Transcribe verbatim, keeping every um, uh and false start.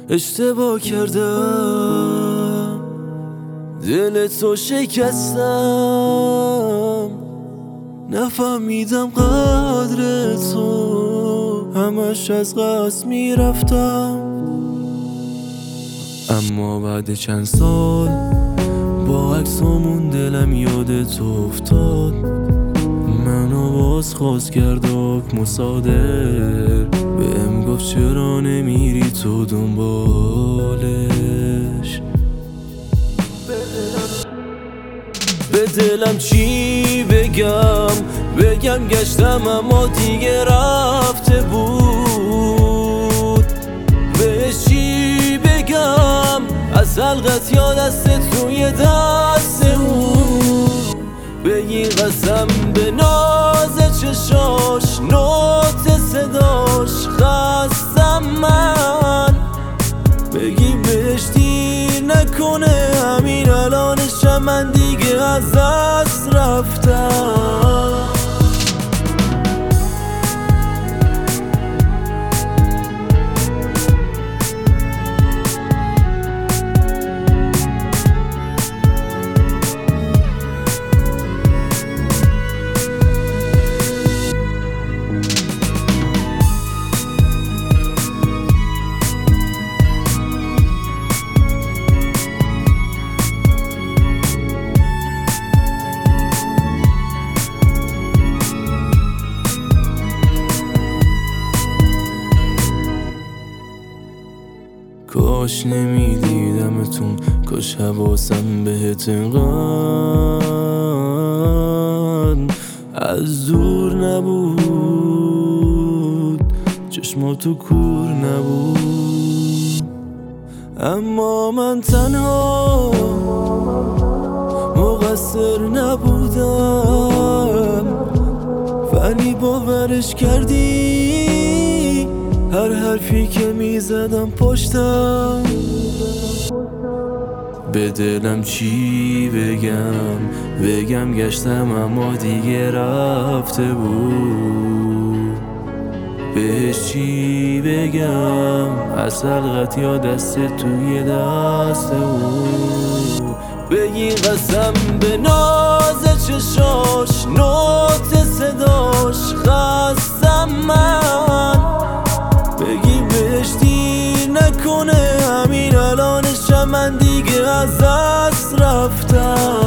اشتباه کردم، دل تو شکستم، نفهمیدم قدر تو، همش از قصد میرفتم. اما بعد چند سال با عکسامون دلم یاد تو افتاد، منو باز خواست کرد حکم و صادر، بهم گفت چرا نمیری تو دنبالش. به دلم چی بگم بگم گشتم اما دیگه رفته بود. بهش چی بگم از حلقت یا دست توی دست اون، بگی قسم به ناز چشاش نوت صداش خستم من، بگی بهش دیر نکنه همین الانشم من دیگه از دست رفتم. کاش نمیدیدمتون، کاش حواسم بهت اینقدر از دور نبود، چشماتو کور نبود. اما من تنها مقصر نبودم، ولی باورش کردی هر حرفی که میزدم پشتم. به دلم چی بگم بگم گشتم اما دیگه رفته بود. بهش چی بگم از حلقت یا دست توی دست اون، بگی قسم به ناز چشاش نوت صداش خستم من، بگی بهش دیر نکنه همین الانشم من دیگه از دست رفتم.